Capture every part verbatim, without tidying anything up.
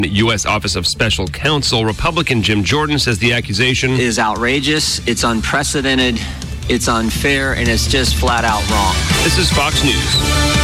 U S Office of Special Counsel. Republican Jim Jordan says the accusation is outrageous, it's unprecedented, it's unfair, and it's just flat out wrong. This is Fox News.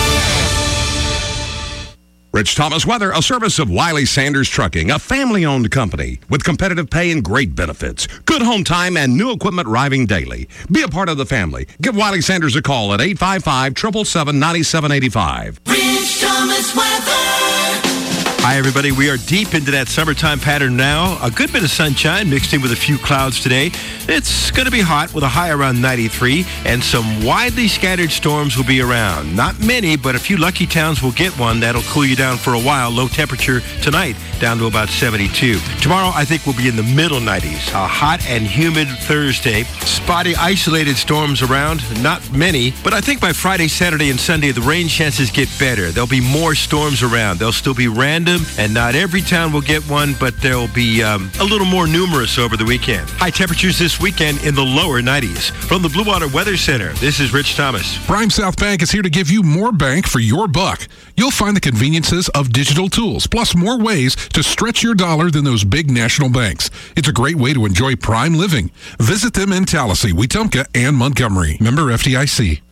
Rich Thomas weather, a service of Wiley Sanders Trucking, a family-owned company with competitive pay and great benefits. Good home time and new equipment arriving daily. Be a part of the family. Give Wiley Sanders a call at eight five five, seven seven seven, nine seven eight five. Rich Thomas weather. Hi, everybody. We are deep into that summertime pattern now. A good bit of sunshine mixed in with a few clouds today. It's going to be hot with a high around ninety-three, and some widely scattered storms will be around. Not many, but a few lucky towns will get one. That'll cool you down for a while. Low temperature tonight down to about seventy-two. Tomorrow, I think we'll be in the middle nineties. A hot and humid Thursday. Spotty, isolated storms around. Not many, but I think by Friday, Saturday, and Sunday, the rain chances get better. There'll be more storms around. They'll still be random, and not every town will get one, but they'll be um, a little more numerous over the weekend. High temperatures this weekend in the lower nineties. From the Blue Water Weather Center, this is Rich Thomas. Prime South Bank is here to give you more bank for your buck. You'll find the conveniences of digital tools, plus more ways to stretch your dollar than those big national banks. It's a great way to enjoy prime living. Visit them in Tallahassee, Wetumpka, and Montgomery. Member F D I C.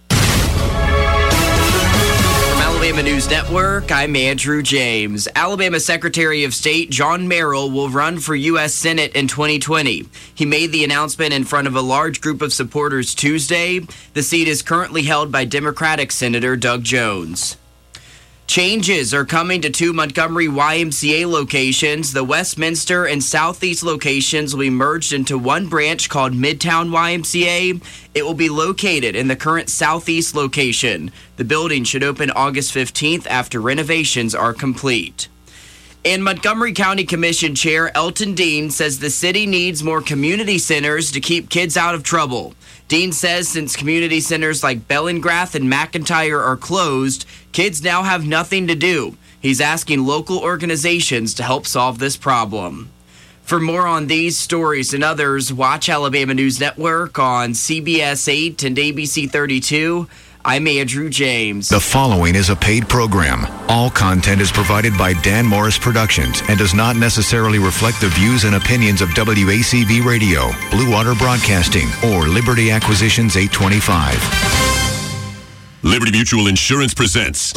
Alabama News Network, I'm Andrew James. Alabama Secretary of State John Merrill will run for U S Senate in twenty twenty. He made the announcement in front of a large group of supporters Tuesday. The seat is currently held by Democratic Senator Doug Jones. Changes are coming to two Montgomery Y M C A locations. The Westminster and Southeast locations will be merged into one branch called Midtown Y M C A. It will be located in the current Southeast location. The building should open August fifteenth after renovations are complete. And Montgomery County Commission Chair Elton Dean says the city needs more community centers to keep kids out of trouble. Dean says since community centers like Bellingrath and McIntyre are closed, kids now have nothing to do. He's asking local organizations to help solve this problem. For more on these stories and others, watch Alabama News Network on C B S eight and A B C thirty-two. I'm Andrew James. The following is a paid program. All content is provided by Dan Morris Productions and does not necessarily reflect the views and opinions of W A C V Radio, Blue Water Broadcasting, or Liberty Acquisitions eight twenty-five. Liberty Mutual Insurance presents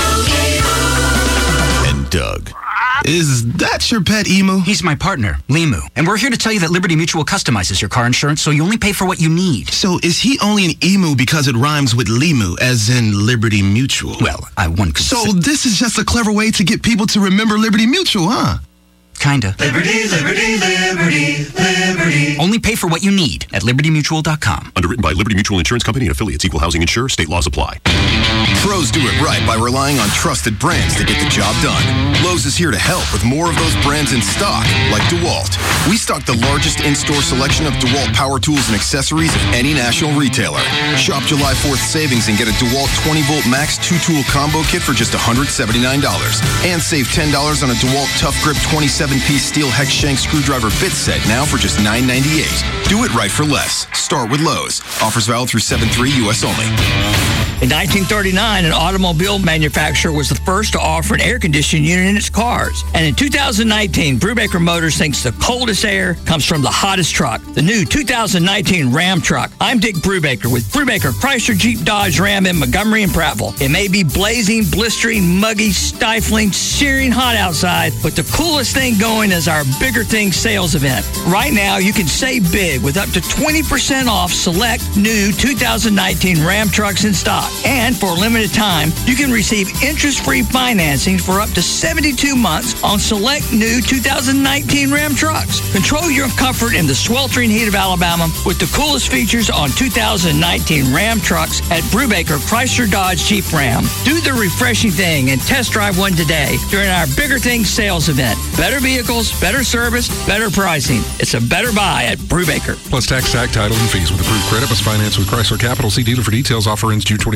and Doug. Is that your pet emu? He's my partner, Limu. And we're here to tell you that Liberty Mutual customizes your car insurance so you only pay for what you need. So is he only an emu because it rhymes with Limu, as in Liberty Mutual? Well, I one could So say- this is just a clever way to get people to remember Liberty Mutual, huh? Kinda. Liberty, liberty, liberty, liberty. Only pay for what you need at liberty mutual dot com. Underwritten by Liberty Mutual Insurance Company and affiliates. Equal housing insurer. State laws apply. Pros do it right by relying on trusted brands to get the job done. Lowe's is here to help with more of those brands in stock, like DeWalt. We stock the largest in-store selection of DeWalt power tools and accessories of any national retailer. Shop July fourth savings and get a DeWalt twenty volt max two-tool combo kit for just one hundred seventy-nine dollars. And save ten dollars on a DeWalt Tough Grip twenty-seven piece steel hex shank screwdriver bit set now for just nine ninety-eight. Do it right for less. Start with Lowe's. Offers valid through seven three U S only. In nineteen thirty-nine, an automobile manufacturer was the first to offer an air conditioning unit in its cars. And in two thousand nineteen, Brubaker Motors thinks the coldest air comes from the hottest truck, the new two thousand nineteen Ram truck. I'm Dick Brubaker with Brubaker Chrysler Jeep Dodge Ram in Montgomery and Prattville. It may be blazing, blistering, muggy, stifling, searing hot outside, but the coolest thing going is our Bigger Things sales event. Right now, you can save big with up to twenty percent off select new two thousand nineteen Ram trucks in stock. And for a limited time, you can receive interest-free financing for up to seventy-two months on select new two thousand nineteen Ram trucks. Control your comfort in the sweltering heat of Alabama with the coolest features on two thousand nineteen Ram trucks at Brubaker Chrysler Dodge Jeep Ram. Do the refreshing thing and test drive one today during our Bigger Things sales event. Better vehicles, better service, better pricing. It's a better buy at Brubaker. Plus tax, tag, title, and fees with approved credit. Must finance with Chrysler Capital. See dealer for details. Offer ends June twenty-fourth.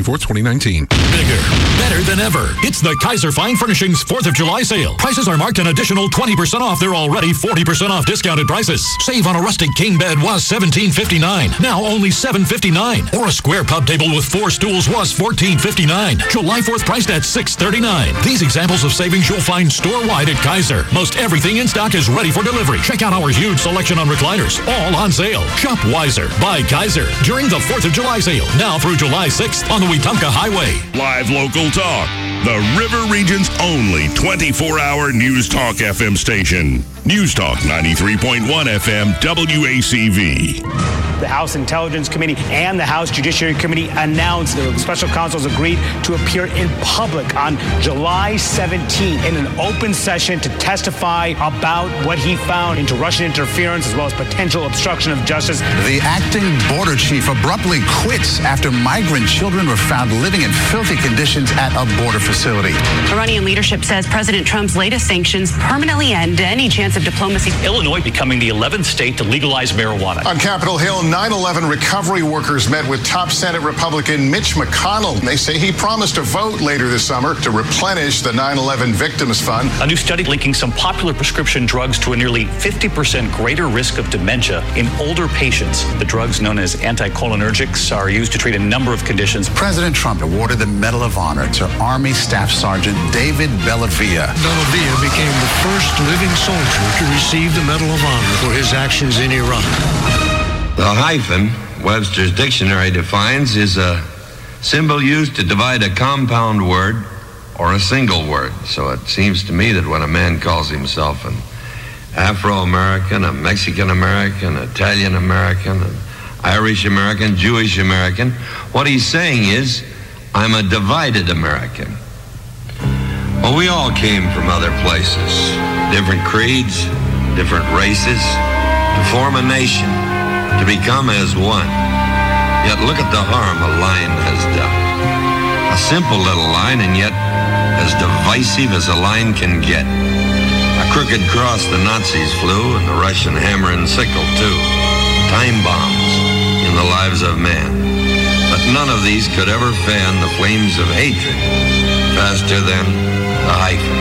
twenty-fourth, twenty nineteen. Bigger, better than ever. It's the Kaiser Fine Furnishings fourth of July sale. Prices are marked an additional twenty percent off their already forty percent off discounted prices. Save on a rustic king bed was seventeen fifty-nine, now only seven fifty-nine. Or a square pub table with four stools was fourteen fifty-nine. July fourth priced at six thirty-nine. These examples of savings you'll find store-wide at Kaiser. Most everything in stock is ready for delivery. Check out our huge selection on recliners, all on sale. Shop wiser. Buy Kaiser during the fourth of July sale, now through July sixth on the Wetumpka Highway. Live local talk. The River Region's only twenty-four hour News Talk F M station. News Talk ninety-three point one F M W A C V. The House Intelligence Committee and the House Judiciary Committee announced the special counsels agreed to appear in public on July seventeenth in an open session to testify about what he found into Russian interference as well as potential obstruction of justice. The acting border chief abruptly quits after migrant children were found living in filthy conditions at a border facility. Iranian leadership says President Trump's latest sanctions permanently end any chance of diplomacy. Illinois becoming the eleventh state to legalize marijuana. On Capitol Hill, nine eleven recovery workers met with top Senate Republican Mitch McConnell. They say he promised a vote later this summer to replenish the nine eleven Victims Fund. A new study linking some popular prescription drugs to a nearly fifty percent greater risk of dementia in older patients. The drugs known as anticholinergics are used to treat a number of conditions. President Trump awarded the Medal of Honor to Army Staff Sergeant David Bellavia. Bellavia became the first living soldier to receive the Medal of Honor for his actions in Iraq. The hyphen, Webster's dictionary defines, is a symbol used to divide a compound word or a single word. So it seems to me that when a man calls himself an Afro-American, a Mexican-American, Italian-American, an Irish-American, Jewish-American, what he's saying is, I'm a divided American. Well, we all came from other places, different creeds, different races, to form a nation, to become as one. Yet look at the harm a line has done. A simple little line, and yet as divisive as a line can get. A crooked cross the Nazis flew, and the Russian hammer and sickle too. Time bombs in the lives of man. But none of these could ever fan the flames of hatred faster than the hyphen.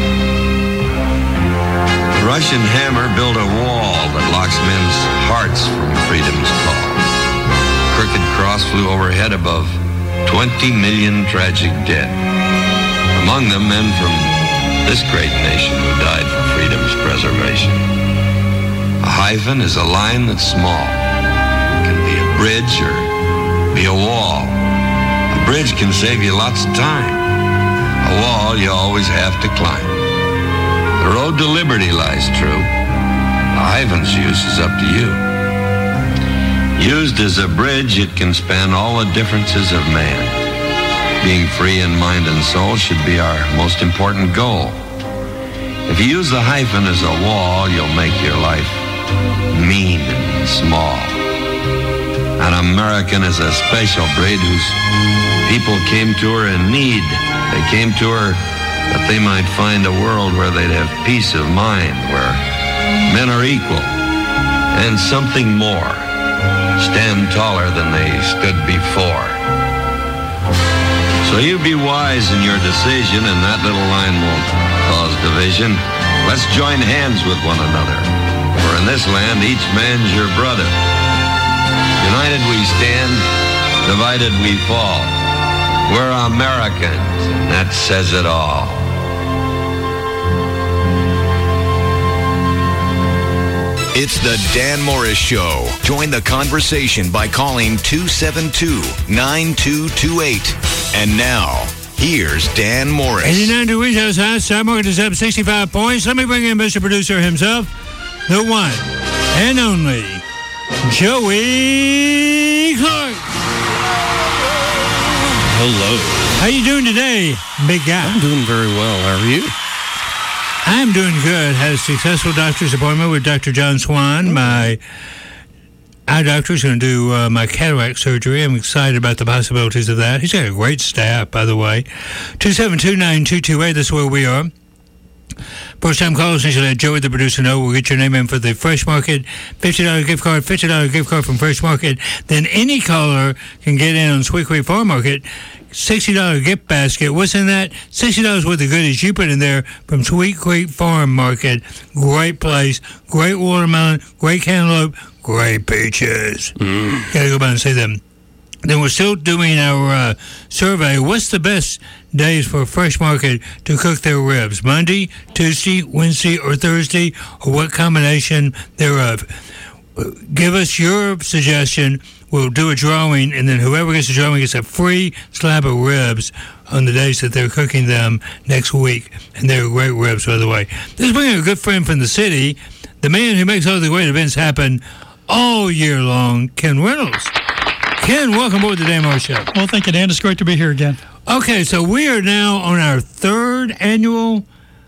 The Russian hammer built a wall that locks men's hearts from freedom's call. Crooked cross flew overhead above twenty million tragic dead. Among them, men from this great nation who died for freedom's preservation. A hyphen is a line that's small. It can be a bridge or be a wall. A bridge can save you lots of time. A wall you always have to climb. The road to liberty lies true. A hyphen's use is up to you. Used as a bridge, it can span all the differences of man. Being free in mind and soul should be our most important goal. If you use the hyphen as a wall, you'll make your life mean and small. An American is a special breed whose people came to her in need. They came to her that they might find a world where they'd have peace of mind, where men are equal, and something more, stand taller than they stood before. So you be wise in your decision, and that little line won't cause division. Let's join hands with one another, for in this land each man's your brother. United we stand, divided we fall. We're Americans, and that says it all. It's the Dan Morris Show. Join the conversation by calling two seven two, nine two two eight. And now, here's Dan Morris. eighty-nine degrees outside. Stock market is up sixty-five points. Let me bring in Mister Producer himself, the one and only Joey Clark. Hello. How you doing today, big guy? I'm doing very well. How are you? I'm doing good. Had a successful doctor's appointment with Doctor John Swan. My eye doctor is going to do uh, my cataract surgery. I'm excited about the possibilities of that. He's got a great staff, by the way. two seven two, nine two two eight, that's where we are. First-time callers, you should let Joey, the producer, know. We'll get your name in for the Fresh Market fifty dollars gift card, fifty dollars gift card from Fresh Market. Then any caller can get in on Sweetgreen Farm Market. sixty dollars gift basket. What's in that? sixty dollars worth of goodies you put in there from Sweet Creek Farm Market. Great place. Great watermelon. Great cantaloupe. Great peaches. Mm. Gotta go by and see them. Then we're still doing our uh, survey. What's the best days for Fresh Market to cook their ribs? Monday, Tuesday, Wednesday, or Thursday? Or what combination thereof? Give us your suggestion. We'll do a drawing, and then whoever gets the drawing gets a free slab of ribs on the days that they're cooking them next week. And they're great ribs, by the way. This is bringing a good friend from the city, the man who makes all the great events happen all year long, Ken Reynolds. Ken, welcome aboard the Dan Morris Show. Well, thank you, Dan. It's great to be here again. Okay, so we are now on our third annual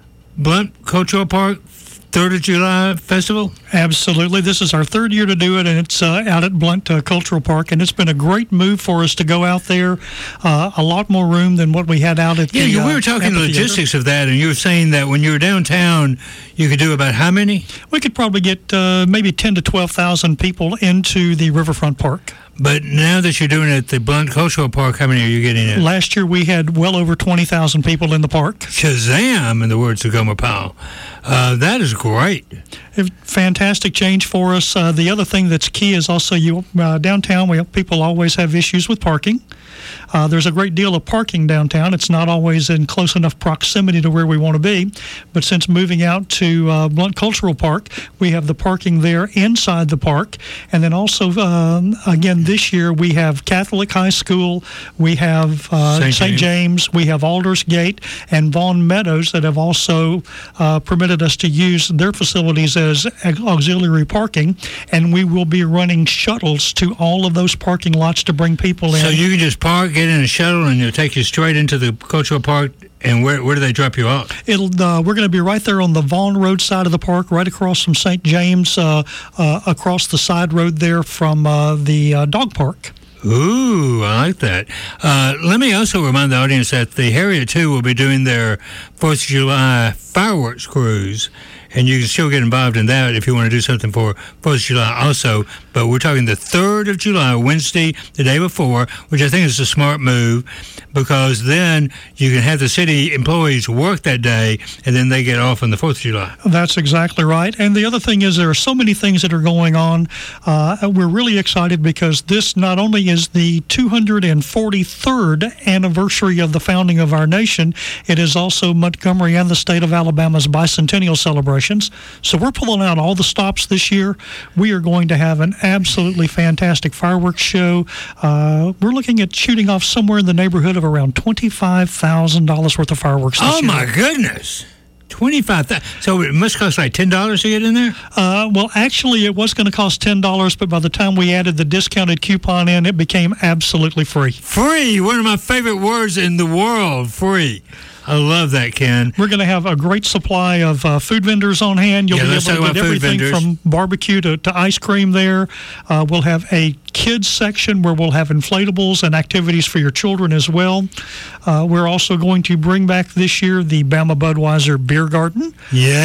Blount Cultural Park third of July Festival? Absolutely. This is our third year to do it, and it's uh, out at Blount uh, Cultural Park, and it's been a great move for us to go out there. Uh, a lot more room than what we had out at yeah, the Yeah, we were uh, talking logistics of that, and you were saying that when you were downtown, you could do about how many? We could probably get uh, maybe ten to twelve thousand people into the Riverfront Park. But now that you're doing it at the Blount Cultural Park, how many are you getting in? Last year we had well over twenty thousand people in the park. Shazam, in the words of Gomer Powell. Uh, that is great. A fantastic change for us. Uh, the other thing that's key is also you uh, downtown, we, people always have issues with parking. Uh, there's a great deal of parking downtown. It's not always in close enough proximity to where we want to be. But since moving out to uh, Blount Cultural Park, we have the parking there inside the park. And then also, um, again, this year we have Catholic High School, we have uh, Saint James. James, we have Aldersgate, and Vaughn Meadows that have also uh, permitted us to use their facilities as auxiliary parking. And we will be running shuttles to all of those parking lots to bring people in. So you can just park, get in a shuttle, and it'll take you straight into the cultural park. And where where do they drop you off? It'll uh, we're going to be right there on the Vaughn Road side of the park, right across from Saint James, uh, uh, across the side road there from uh, the uh, dog park. Ooh, I like that. Uh, let me also remind the audience that the Harriet two will be doing their fourth of July fireworks cruise. And you can still get involved in that if you want to do something for fourth of July also. But we're talking the third of July, Wednesday, the day before, which I think is a smart move because then you can have the city employees work that day and then they get off on the fourth of July. That's exactly right. And the other thing is there are so many things that are going on. Uh, we're really excited because this not only is the two hundred forty-third anniversary of the founding of our nation, it is also Montgomery and the state of Alabama's bicentennial celebration. So we're pulling out all the stops this year. We are going to have an absolutely fantastic fireworks show. Uh, we're looking at shooting off somewhere in the neighborhood of around twenty-five thousand dollars worth of fireworks this oh, year. Oh, my goodness. twenty-five thousand dollars. So it must cost like ten dollars to get in there? Uh, well, actually, it was going to cost ten dollars, but by the time we added the discounted coupon in, it became absolutely free. Free. One of my favorite words in the world, free. I love that, Ken. We're going to have a great supply of uh, food vendors on hand. You'll yeah, be let's able talk to get about food everything vendors. from barbecue to, to ice cream there. Uh, we'll have a kids section where we'll have inflatables and activities for your children as well. Uh, we're also going to bring back this year the Bama Budweiser Beer Garden.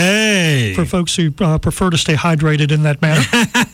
Yay! For folks who uh, prefer to stay hydrated in that manner.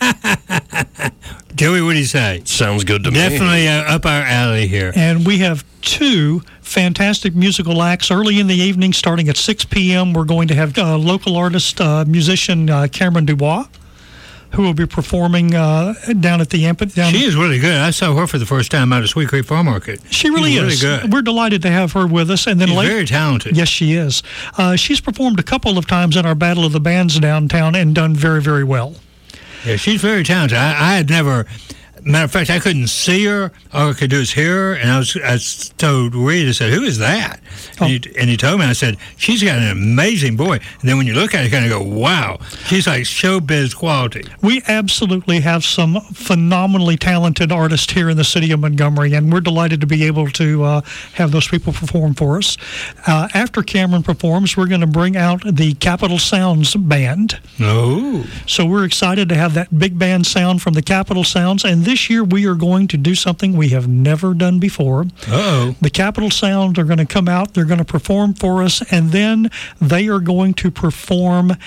Joey, what do you say? Sounds good to Definitely me. Definitely uh, up our alley here. And we have two fantastic musical acts early in the evening starting at six p.m. We're going to have uh, local artist, uh, musician uh, Cameron Dubois, who will be performing uh, down at the amphitheater. She is really good. I saw her for the first time out of Sweet Creek Farm Market. She really She's is. Really good. We're delighted to have her with us. And then she's late, very talented. Yes, she is. Uh, she's performed a couple of times in our Battle of the Bands downtown and done very, very well. Yeah, she's very talented. I, I had never... Matter of fact, I couldn't see her. All I could do is hear her, and I was I told Reed, I said, who is that? And, oh. he, and he told me, I said, she's got an amazing voice. And then when you look at her, you kind of go, wow, she's like showbiz quality. We absolutely have some phenomenally talented artists here in the city of Montgomery, and we're delighted to be able to uh, have those people perform for us. Uh, after Cameron performs, we're going to bring out the Capitol Sounds Band. Oh. So we're excited to have that big band sound from the Capitol Sounds, and this This year, we are going to do something we have never done before. Uh-oh. The Capitol Sound are going to come out. They're going to perform for us, and then they are going to perform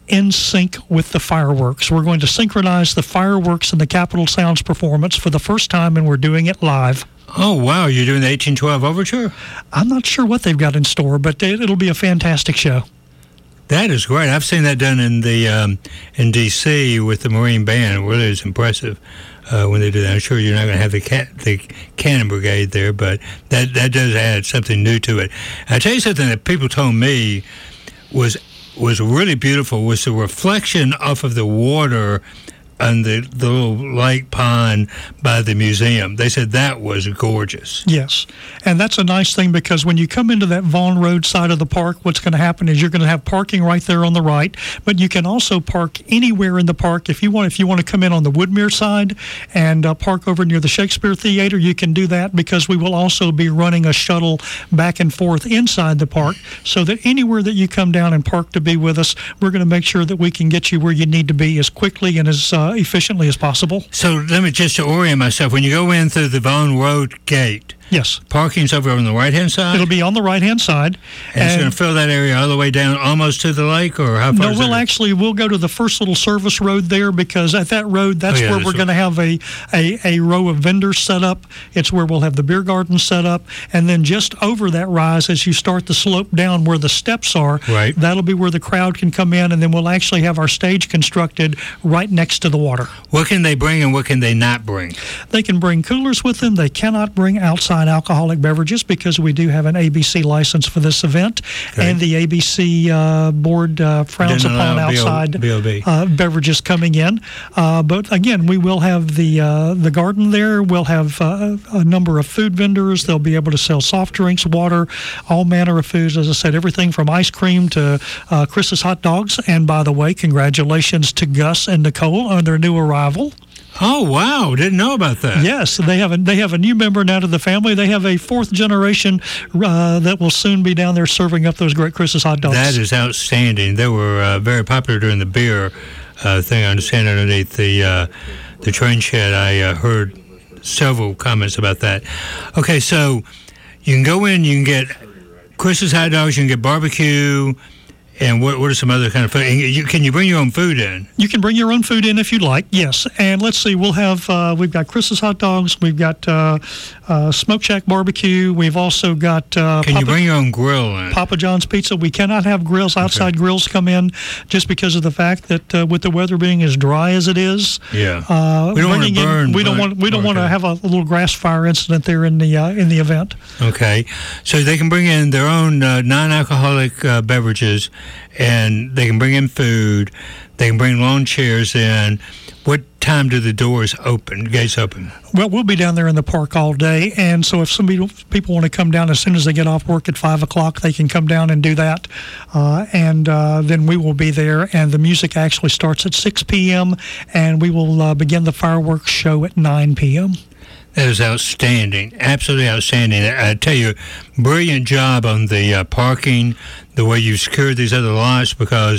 in sync with the fireworks. We're going to synchronize the fireworks and the Capitol Sounds performance for the first time, and we're doing it live. Oh, wow. You're doing the eighteen twelve Overture? I'm not sure what they've got in store, but it, it'll be a fantastic show. That is great. I've seen that done in the um, in D C with the Marine Band. It really is impressive uh, when they do that. I'm sure you're not going to have the ca- the Cannon Brigade there, but that, that does add something new to it. I'll tell you something that people told me was was really beautiful was the reflection off of the water on the, the little lake pond by the museum. They said that was gorgeous. Yes, and that's a nice thing because when you come into that Vaughn Road side of the park, what's going to happen is you're going to have parking right there on the right, but you can also park anywhere in the park. If you want If you want to come in on the Woodmere side and uh, park over near the Shakespeare Theater, you can do that because we will also be running a shuttle back and forth inside the park so that anywhere that you come down and park to be with us, we're going to make sure that we can get you where you need to be as quickly and as uh, efficiently as possible. So let me just to orient myself. When you go in through the Vaughn Road gate, yes, parking's over on the right-hand side? It'll be on the right-hand side. And, and it's going to fill that area all the way down almost to the lake, or how far No, is we'll it? actually, we'll go to the first little service road there because at that road, that's Oh, yeah, where that's we're going to have a, a, a row of vendors set up. It's where we'll have the beer garden set up. And then just over that rise, as you start the slope down where the steps are, right. that'll be where the crowd can come in. And then we'll actually have our stage constructed right next to the water. What can they bring and what can they not bring? They can bring coolers with them. They cannot bring outside alcoholic beverages because we do have an A B C license for this event, okay. and the A B C uh, board uh, frowns upon outside B O B. Uh, beverages coming in. Uh, but again, we will have the uh, the garden there. We'll have uh, a number of food vendors. They'll be able to sell soft drinks, water, all manner of foods. As I said, everything from ice cream to uh, Chris's hot dogs. And by the way, congratulations to Gus and Nicole on their new arrival. Oh, wow. Didn't know about that. Yes, they have a, they have a new member now to the family. They have a fourth generation uh, that will soon be down there serving up those great Chris's hot dogs. That is outstanding. They were uh, very popular during the beer uh, thing. I understand underneath the, uh, the train shed. I uh, heard several comments about that. Okay, so you can go in, you can get Chris's hot dogs, you can get barbecue. And what what are some other kind of food? And you, can you bring your own food in? You can bring your own food in if you'd like, yes. And let's see, we'll have, uh, we've got Chris's hot dogs, we've got uh, uh, Smoke Shack barbecue, we've also got... Uh, can Papa, you bring your own grill in? Papa John's Pizza. We cannot have grills, outside okay. grills come in just because of the fact that uh, with the weather being as dry as it is... Yeah. Uh, we don't want to burn. In, we don't want, we don't okay. want to have a, a little grass fire incident there in the, uh, in the event. Okay. So they can bring in their own uh, non-alcoholic uh, beverages, and they can bring in food. They can bring lawn chairs in. What time do the doors open, gates open? Well, we'll be down there in the park all day, and so if some people want to come down as soon as they get off work at five o'clock, they can come down and do that, uh, and uh, then we will be there, and the music actually starts at six p.m., and we will uh, begin the fireworks show at nine p.m. That is outstanding, absolutely outstanding. I, I tell you, brilliant job on the uh, parking, the way you secured these other lots, because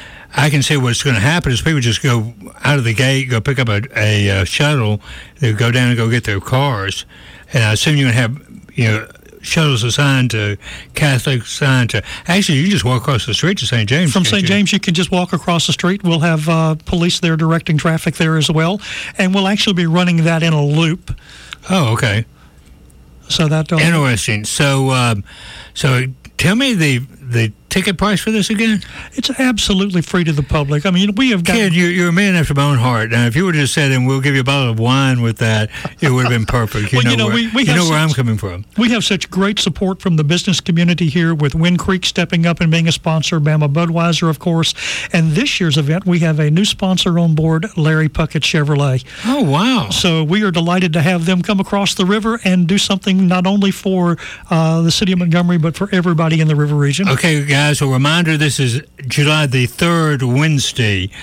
I can see what's going to happen is people just go out of the gate, go pick up a, a, a shuttle, they go down and go get their cars, and I assume you're going to have, you know, shuttles assigned to Catholic, assigned to... Actually, you can just walk across the street to Saint James. From Saint James, you can just walk across the street. We'll have uh, police there directing traffic there as well, and we'll actually be running that in a loop. Oh, okay. So that... Uh, Interesting. So, um, so tell me the the ticket price for this again? It's absolutely free to the public. I mean, we have got... Kid, you're, you're a man after my own heart. Now, if you would have just said, and we'll give you a bottle of wine with that, it would have been perfect. You well, know, you know, where, we, we you know such, where I'm coming from. We have such great support from the business community here with Wind Creek stepping up and being a sponsor, Bama Budweiser, of course. And this year's event, we have a new sponsor on board, Larry Puckett Chevrolet. Oh, wow. So we are delighted to have them come across the river and do something not only for uh, the city of Montgomery, but for everybody in the river region. Okay, guys, a reminder, this is July the third, Wednesday.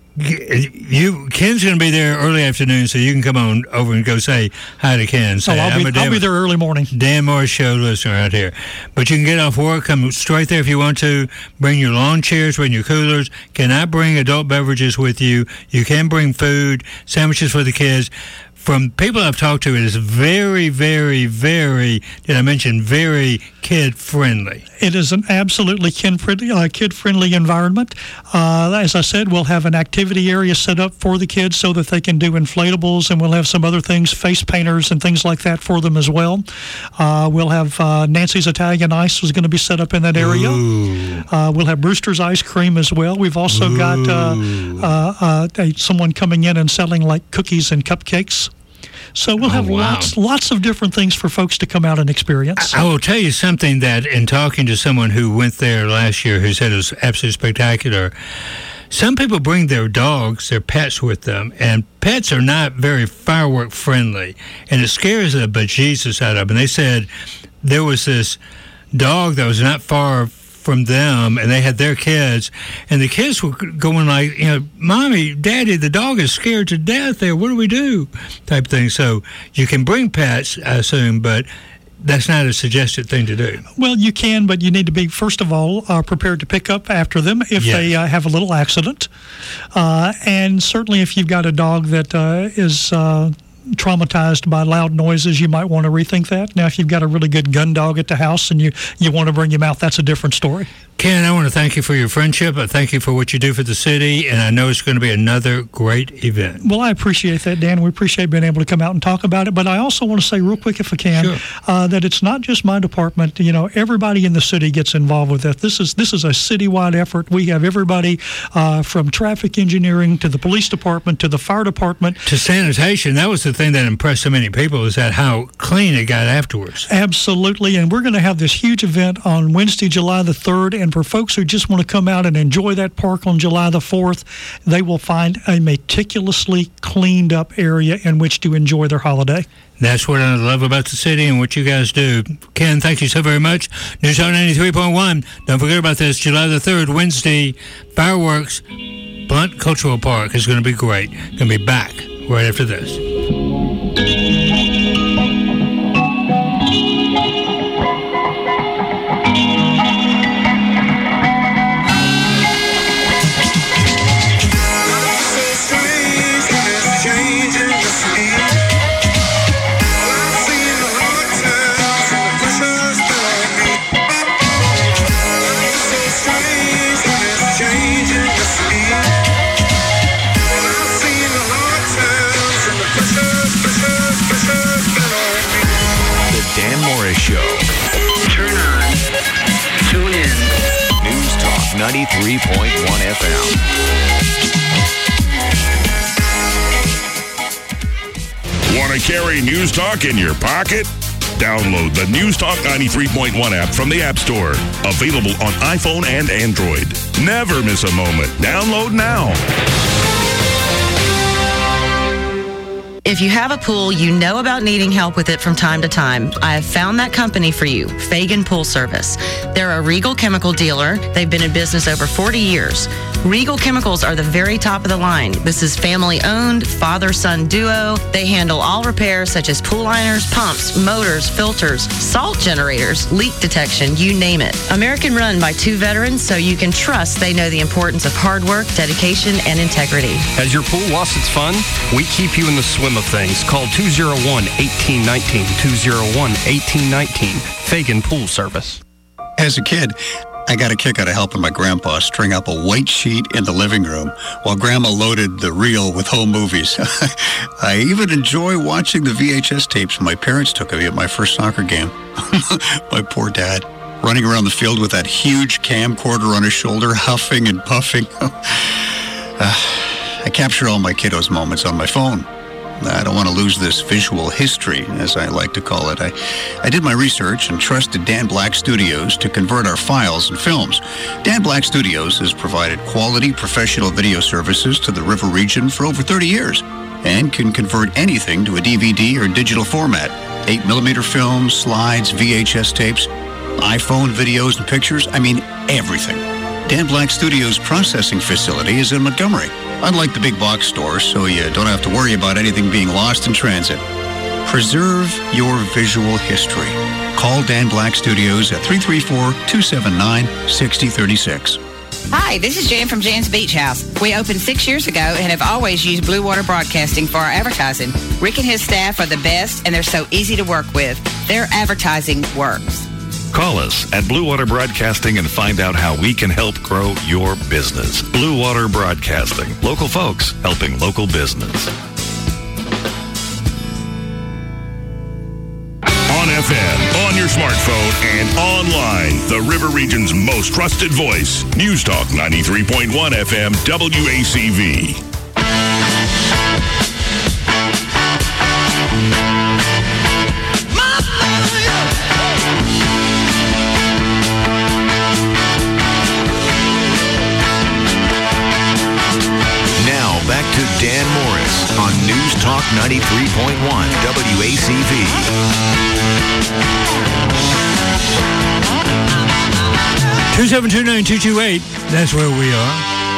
You, Ken's going to be there early afternoon, so you can come on over and go say hi to Ken. Say, oh, I'll, be, I'm a Dan, I'll be there early morning. Dan Morris Show listener out here. But you can get off work, come straight there if you want to. Bring your lawn chairs, bring your coolers. Cannot bring adult beverages with you. You can bring food, sandwiches for the kids. from people I've talked to, it is very, very, very, did I mention, very kid-friendly. It is an absolutely kid-friendly, uh, kid-friendly environment. Uh, as I said, we'll have an activity area set up for the kids so that they can do inflatables, and we'll have some other things, face painters and things like that for them as well. Uh, we'll have uh, Nancy's Italian Ice is going to be set up in that area. Uh, we'll have Brewster's Ice Cream as well. We've also Ooh. got uh, uh, uh, a, someone coming in and selling like cookies and cupcakes. So we'll have oh, wow. lots lots of different things for folks to come out and experience. I, I will tell you something that in talking to someone who went there last year who said it was absolutely spectacular, some people bring their dogs, their pets with them, and pets are not very firework friendly, and it scares the bejesus out of them. And they said there was this dog that was not far from them, and they had their kids, and the kids were going like, you know, Mommy, Daddy, the dog is scared to death there. What do we do? Type thing. So you can bring pets, I assume, but that's not a suggested thing to do. Well, you can, but you need to be, first of all, uh, prepared to pick up after them if yes. they uh, have a little accident. Uh, and certainly if you've got a dog that uh, is uh, traumatized by loud noises, you might want to rethink that. Now, if you've got a really good gun dog at the house and you, you want to bring him out, that's a different story. Ken, I want to thank you for your friendship. I thank you for what you do for the city, and I know it's going to be another great event. Well, I appreciate that, Dan. We appreciate being able to come out and talk about it, but I also want to say real quick, if I can, sure. uh, that it's not just my department. You know, everybody in the city gets involved with it. This is this is a citywide effort. We have everybody uh, from traffic engineering to the police department to the fire department. To sanitation. That was the thing that impressed so many people, is that how clean it got afterwards. Absolutely, and we're going to have this huge event on Wednesday, July the third, and for folks who just want to come out and enjoy that park on July the fourth, they will find a meticulously cleaned up area in which to enjoy their holiday. That's what I love about the city and what you guys do. Ken, thank you so very much. News Talk ninety-three point one. Don't forget about this. July the third, Wednesday, fireworks. Blunt Cultural Park is going to be great. Going to be back right after this. ninety-three point one F M. Want to carry News Talk in your pocket? Download the News Talk ninety-three point one app from the App Store. Available on iPhone and Android. Never miss a moment. Download now. If you have a pool, you know about needing help with it from time to time. I have found that company for you, Fagan Pool Service. They're a Regal Chemical dealer. They've been in business over forty years. Regal Chemicals are the very top of the line. This is family-owned, father-son duo. They handle all repairs such as pool liners, pumps, motors, filters, salt generators, leak detection, you name it. American run by two veterans, so you can trust they know the importance of hard work, dedication, and integrity. Has your pool lost its fun? We keep you in the swim of things. Call two oh one, eighteen nineteen, two oh one, eighteen nineteen, Fagan Pool Service. As a kid, I got a kick out of helping my grandpa string up a white sheet in the living room while Grandma loaded the reel with home movies. I even enjoy watching the V H S tapes my parents took of me at my first soccer game. My poor dad, running around the field with that huge camcorder on his shoulder, huffing and puffing. uh, I capture all my kiddos' moments on my phone. I don't want to lose this visual history, as I like to call it. I, I did my research and trusted Dan Black Studios to convert our files and films. Dan Black Studios has provided quality professional video services to the River region for over thirty years and can convert anything to a D V D or digital format. eight millimeter films, slides, V H S tapes, iPhone videos and pictures. I mean, everything. Dan Black Studios' processing facility is in Montgomery. Unlike the big box stores, so you don't have to worry about anything being lost in transit. Preserve your visual history. Call Dan Black Studios at three three four, two seven nine, six oh three six. Hi, this is Jan from Jan's Beach House. We opened six years ago and have always used Blue Water Broadcasting for our advertising. Rick and his staff are the best, and they're so easy to work with. Their advertising works. Call us at Blue Water Broadcasting and find out how we can help grow your business. Blue Water Broadcasting. Local folks helping local business. On F M, on your smartphone, and online. The River Region's most trusted voice. News Talk ninety-three point one F M W A C V. Now back to Dan Morris on News Talk ninety-three point one W A C V. two seven two nine two two eight, that's where we are.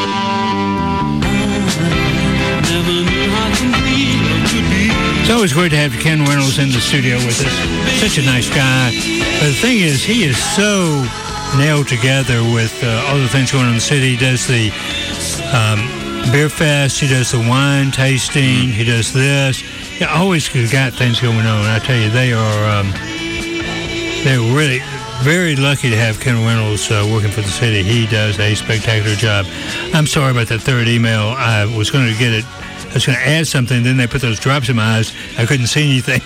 It's always great to have Ken Reynolds in the studio with us. Such a nice guy. But the thing is, he is so nailed together with uh, all the things going on in the city. He does the um, beer fest, he does the wine tasting, he does this. He always got things going on. I tell you, they are um, they're really very lucky to have Ken Reynolds uh, working for the city. He does a spectacular job. I'm sorry about that third email. I was going to get it. I was going to add something, then they put those drops in my eyes. I couldn't see anything.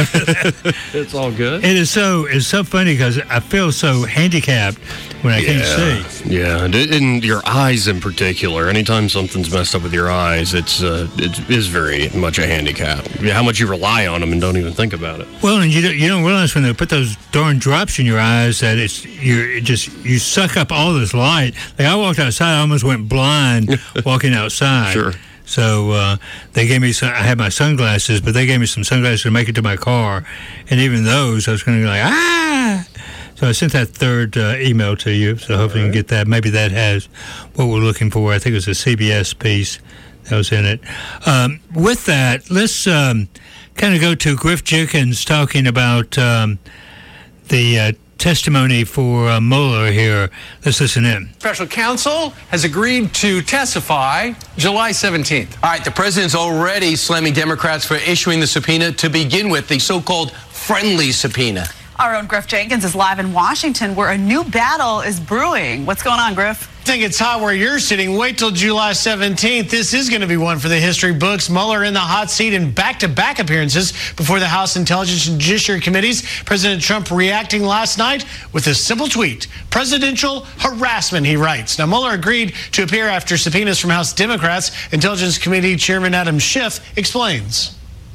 It's all good. It is so it's so funny because I feel so handicapped when I yeah. can't see. Yeah, and in your eyes in particular, anytime something's messed up with your eyes, it's uh, it is very much a handicap. How much you rely on them and don't even think about it. Well, and you don't, you don't realize when they put those darn drops in your eyes that it's you're it just you suck up all this light. Like I walked outside, I almost went blind walking outside. Sure. So uh, they gave me some, I had my sunglasses, but they gave me some sunglasses to make it to my car. And even those, I was going to be like, ah! So I sent that third uh, email to you, so hopefully you can get that. Maybe that has what we're looking for. I think it was a C B S piece that was in it. Um, with that, let's um, kind of go to Griff Jenkins talking about um, the uh, testimony for uh, Mueller here. Let's listen in. Special counsel has agreed to testify July seventeenth. All right, the president's already slamming Democrats for issuing the subpoena to begin with, the so-called friendly subpoena. Our own Griff Jenkins is live in Washington, where a new battle is brewing. What's going on, Griff? I think it's hot where you're sitting. Wait till July seventeenth. This is going to be one for the history books. Mueller in the hot seat in back-to-back appearances before the House Intelligence and Judiciary Committees. President Trump reacting last night with a simple tweet. Presidential harassment, he writes. Now, Mueller agreed to appear after subpoenas from House Democrats. Intelligence Committee Chairman Adam Schiff explains.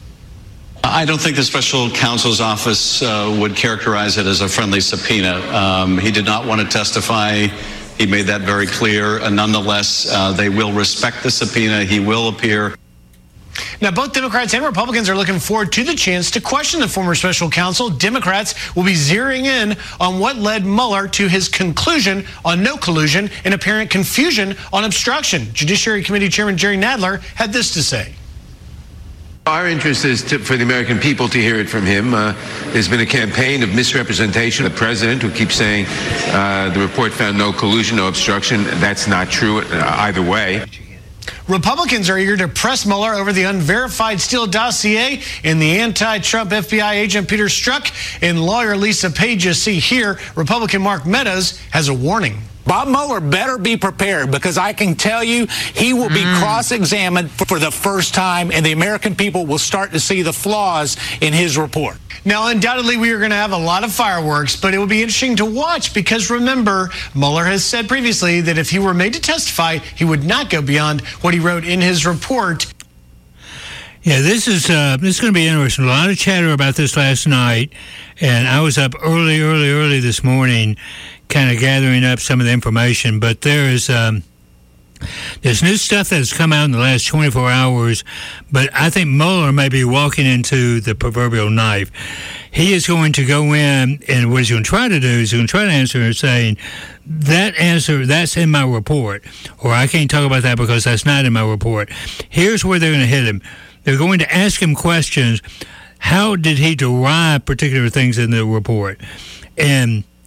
I don't think the special counsel's office uh, would characterize it as a friendly subpoena. Um, he did not want to testify. He made that very clear. Uh, nonetheless, uh, they will respect the subpoena. He will appear. Now, both Democrats and Republicans are looking forward to the chance to question the former special counsel. Democrats will be zeroing in on what led Mueller to his conclusion on no collusion and apparent confusion on obstruction. Judiciary Committee Chairman Jerry Nadler had this to say. Our interest is to, for the American people to hear it from him. Uh, there's been a campaign of misrepresentation of the president who keeps saying uh, the report found no collusion, no obstruction. That's not true uh, either way. Republicans are eager to press Mueller over the unverified Steele dossier and the anti-Trump F B I agent Peter Strzok. And lawyer Lisa Page, see here, Republican Mark Meadows has a warning. Bob Mueller better be prepared, because I can tell you he will be mm. cross-examined for the first time, and the American people will start to see the flaws in his report. Now, undoubtedly, we are going to have a lot of fireworks, but it will be interesting to watch because, remember, Mueller has said previously that if he were made to testify, he would not go beyond what he wrote in his report. Yeah, this is uh, this is going to be interesting. A lot of chatter about this last night, and I was up early, early, early this morning, kind of gathering up some of the information. But there is um, there's new stuff that has come out in the last twenty-four hours. But I think Mueller may be walking into the proverbial knife. He is going to go in, and what he's going to try to do is he's going to try to answer saying, that answer, that's in my report, or I can't talk about that because that's not in my report. Here's where they're going to hit him. They're going to ask him questions. How did he derive particular things in the report? And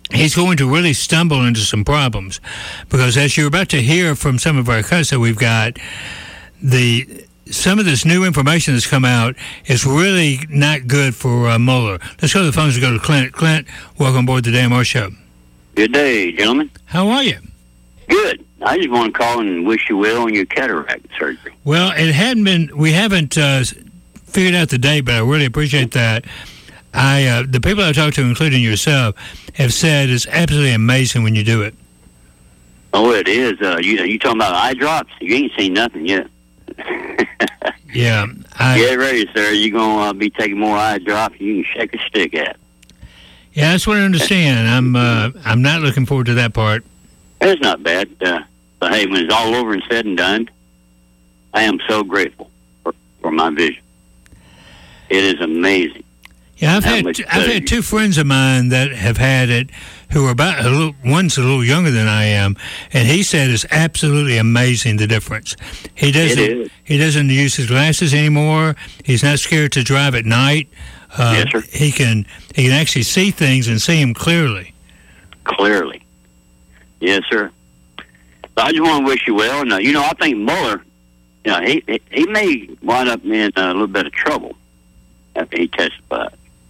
he's going to really stumble into some problems, because as you're about to hear from some of our cuts that we've got, the some of this new information that's come out is really not good for uh, Mueller. Let's go to the phones and go to Clint. Clint, welcome aboard the Dan Moore Show. Good day, gentlemen. How are you? Good. I just want to call and wish you well on your cataract surgery. Well, it hadn't been, we haven't uh, figured out the date, but I really appreciate that. I uh, the people I talked to, including yourself, have said it's absolutely amazing when you do it. Oh, it is. Uh, you you talking about eye drops? You ain't seen nothing yet. Yeah. I, Get ready, sir. You're going to uh, be taking more eye drops you can shake a stick at. Yeah, that's what I understand. I'm uh, I'm not looking forward to that part. It's not bad. Uh, but, hey, when it's all over and said and done, I am so grateful for, for my vision. It is amazing. Yeah, I've had I've had two friends of mine that have had it, who are about a little. One's a little younger than I am, and he said it's absolutely amazing the difference. He doesn't It is. he doesn't use his glasses anymore. He's not scared to drive at night. Uh, Yes, sir. He can he can actually see things and see them clearly. Clearly. Yes, sir. So I just want to wish you well. And, uh, you know, I think Mueller, you know, he, he, he may wind up in uh, a little bit of trouble after he testifies.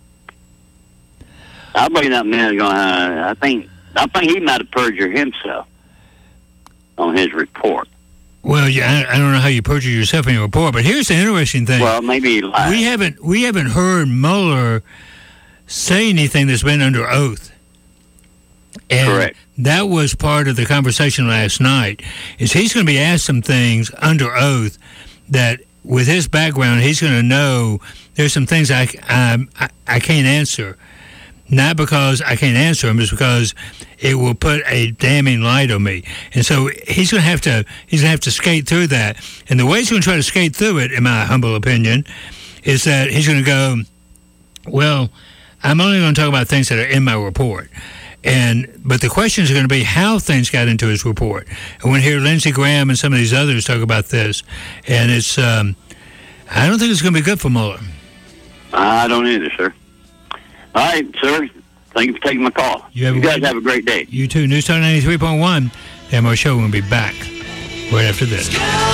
I believe that man is going to, uh, I think, I think he might have perjured himself on his report. Well, yeah, I, I don't know how you perjure yourself in your report, but here's the interesting thing. Well, maybe he lied. We haven't we haven't heard Mueller say anything that's been under oath. And Correct. That was part of the conversation last night. Is he's going to be asked some things under oath that, with his background, he's going to know there's some things I, I, I, I can't answer. Not because I can't answer them, it's because it will put a damning light on me. And so he's going to have to he's going to have to skate through that. And the way he's going to try to skate through it, in my humble opinion, is that he's going to go, well, I'm only going to talk about things that are in my report. And but the questions are going to be how things got into his report. And when hear Lindsey Graham and some of these others talk about this, and it's um, I don't think it's going to be good for Mueller. I don't either, sir. All right, sir. Thank you for taking my call. You, have you a guys great- have a great day. You too. News Talk ninety-three point one. The M O Show will be back right after this.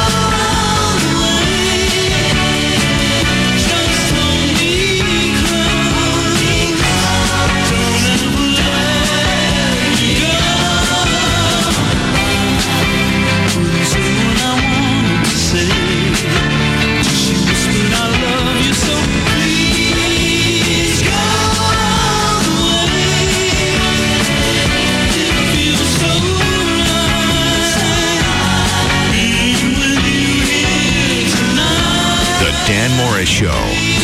Dan Morris Show.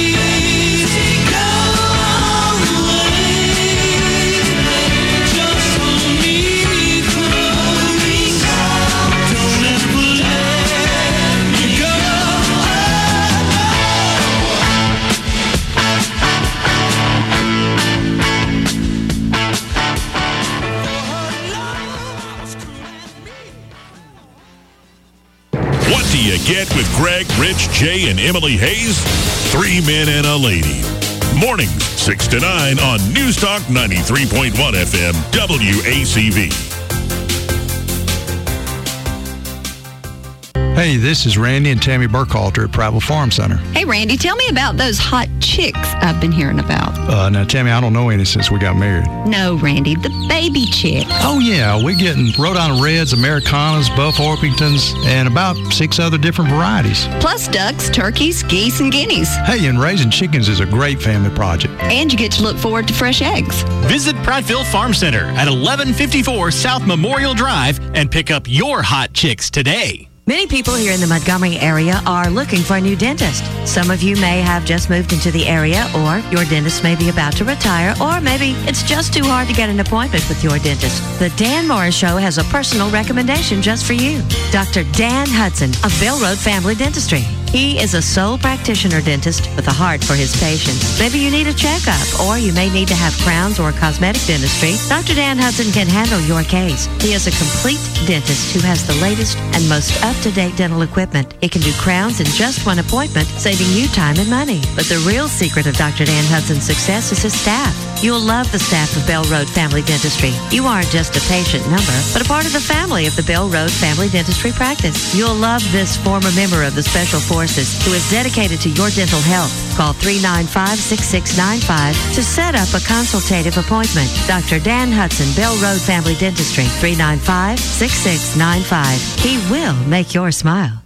What do you get with Greg, Rich, Jay, and Emily Hayes? Three men and a lady. Mornings, six to nine on News Talk ninety-three point one F M, W A C V. Hey, this is Randy and Tammy Burkhalter at Prattville Farm Center. Hey, Randy, tell me about those hot chicks I've been hearing about. Uh, now, Tammy, I don't know any since we got married. No, Randy, the baby chick. Oh, yeah, we're getting Rhode Island Reds, Americanas, Buff Orpingtons, and about six other different varieties. Plus ducks, turkeys, geese, and guineas. Hey, and raising chickens is a great family project. And you get to look forward to fresh eggs. Visit Prattville Farm Center at eleven fifty-four South Memorial Drive and pick up your hot chicks today. Many people here in the Montgomery area are looking for a new dentist. Some of you may have just moved into the area, or your dentist may be about to retire, or maybe it's just too hard to get an appointment with your dentist. The Dan Morris Show has a personal recommendation just for you. Doctor Dan Hudson of Bell Road Family Dentistry. He is a sole practitioner dentist with a heart for his patients. Maybe you need a checkup, or you may need to have crowns or cosmetic dentistry. Doctor Dan Hudson can handle your case. He is a complete dentist who has the latest and most up-to-date dental equipment. He can do crowns in just one appointment, saving you time and money. But the real secret of Doctor Dan Hudson's success is his staff. You'll love the staff of Bell Road Family Dentistry. You aren't just a patient number, but a part of the family of the Bell Road Family Dentistry practice. You'll love this former member of the Special Forces who is dedicated to your dental health. Call three nine five, six six nine five to set up a consultative appointment. Doctor Dan Hudson, Bell Road Family Dentistry, three nine five, six six nine five. He will make your smile.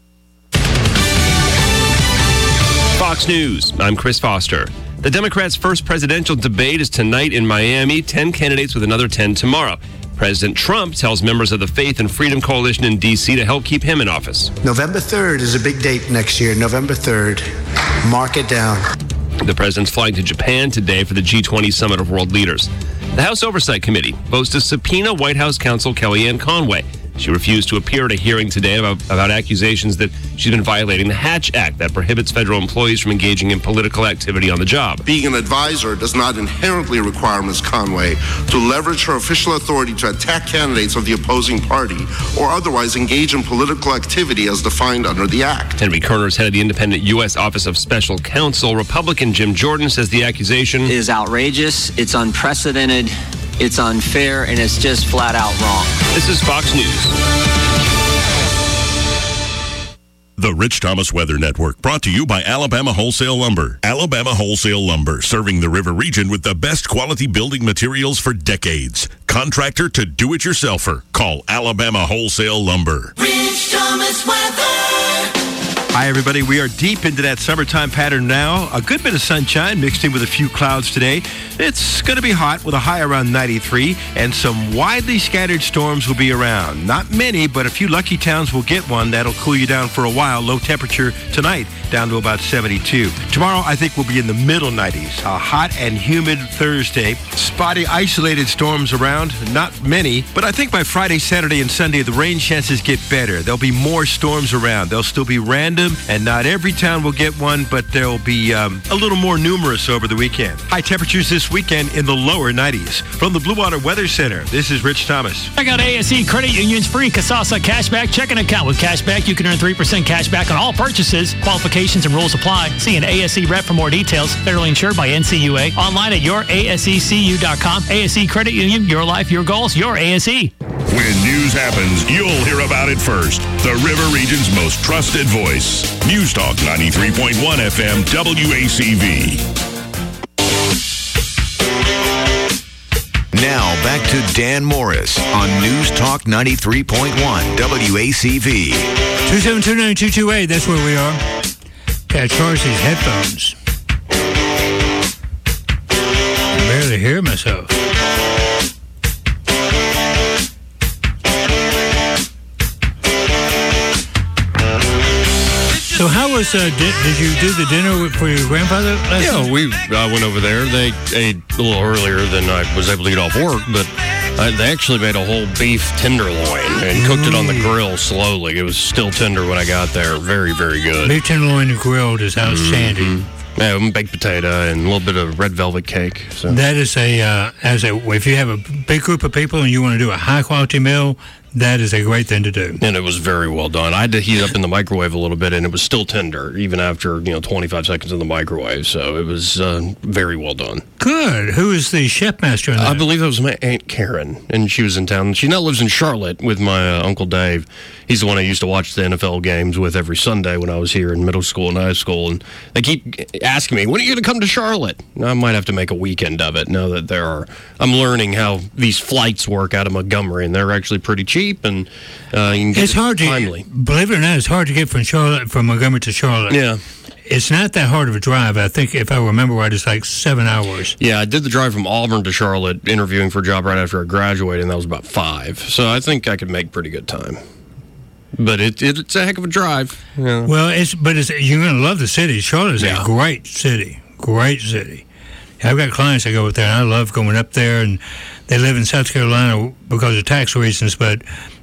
Fox News, I'm Chris Foster. The Democrats' first presidential debate is tonight in Miami, ten candidates with another ten tomorrow. President Trump tells members of the Faith and Freedom Coalition in D C to help keep him in office. November third is a big date next year, November third. Mark it down. The president's flying to Japan today for the G twenty Summit of World Leaders. The House Oversight Committee votes to subpoena White House counsel Kellyanne Conway. She refused to appear at a hearing today about, about accusations that she's been violating the Hatch Act that prohibits federal employees from engaging in political activity on the job. Being an advisor does not inherently require Miz Conway to leverage her official authority to attack candidates of the opposing party or otherwise engage in political activity as defined under the Act. Henry Kerner is head of the independent U S Office of Special Counsel. Republican Jim Jordan says the accusation is outrageous, it's unprecedented, it's unfair, and it's just flat out wrong. This is Fox News. The Rich Thomas Weather Network, brought to you by Alabama Wholesale Lumber. Alabama Wholesale Lumber, serving the river region with the best quality building materials for decades. Contractor to do-it-yourselfer. Call Alabama Wholesale Lumber. Rich Thomas Weather. Hi, everybody. We are deep into that summertime pattern now. A good bit of sunshine mixed in with a few clouds today. It's going to be hot with a high around ninety-three, and some widely scattered storms will be around. Not many, but a few lucky towns will get one. That'll cool you down for a while. Low temperature tonight down to about seventy-two. Tomorrow, I think we'll be in the middle nineties. A hot and humid Thursday. Spotty, isolated storms around. Not many, but I think by Friday, Saturday, and Sunday, the rain chances get better. There'll be more storms around. They'll still be random, and not every town will get one, but they'll be um, a little more numerous over the weekend. High temperatures this weekend in the lower nineties. From the Blue Water Weather Center, this is Rich Thomas. Check out A S E Credit Union's free Kasasa Cashback checking account. With Cashback, you can earn three percent cash back on all purchases. Qualifications and rules apply. See an A S E rep for more details. Federally insured by N C U A. Online at your A S E C U dot com. A S E Credit Union, your life, your goals, your A S E. When news happens, you'll hear about it first. The River Region's most trusted voice. News Talk ninety-three point one F M W A C V. Now back to Dan Morris on News Talk ninety-three point one W A C V. two seven two nine two two eight, that's where we are. Gotta charge these headphones. I can barely hear myself. So how was, uh, did, did you do the dinner for your grandfather last Yeah, night? we I went over there. They ate a little earlier than I was able to get off work, but I, they actually made a whole beef tenderloin and cooked it on the grill slowly. It was still tender when I got there. Very, very good. Beef tenderloin grilled is outstanding. Mm-hmm. Yeah, baked potato and a little bit of red velvet cake. So. That is a, uh, as a, if you have a big group of people and you want to do a high quality meal, that is a great thing to do. And it was very well done. I had to heat it up in the microwave a little bit, and it was still tender, even after, you know, twenty-five seconds in the microwave. So it was uh, very well done. Good. Who is the chef master in that? I believe that was my Aunt Karen, and she was in town. She now lives in Charlotte with my uh, Uncle Dave. He's the one I used to watch the N F L games with every Sunday when I was here in middle school and high school. And they keep asking me, when are you going to come to Charlotte? I might have to make a weekend of it now that there are. I'm learning how these flights work out of Montgomery, and they're actually pretty cheap, and uh, you can get it's hard to, timely. Believe it or not, it's hard to get from Charlotte, from Montgomery to Charlotte. Yeah. It's not that hard of a drive. I think, if I remember right, it's like seven hours. Yeah, I did the drive from Auburn to Charlotte, interviewing for a job right after I graduated, and that was about five. So I think I could make pretty good time. But it, it, it's a heck of a drive. Yeah. Well, it's but it's, you're going to love the city. Charlotte is Yeah. a great city. Great city. I've got clients that go up there, and I love going up there. And they live in South Carolina because of tax reasons, but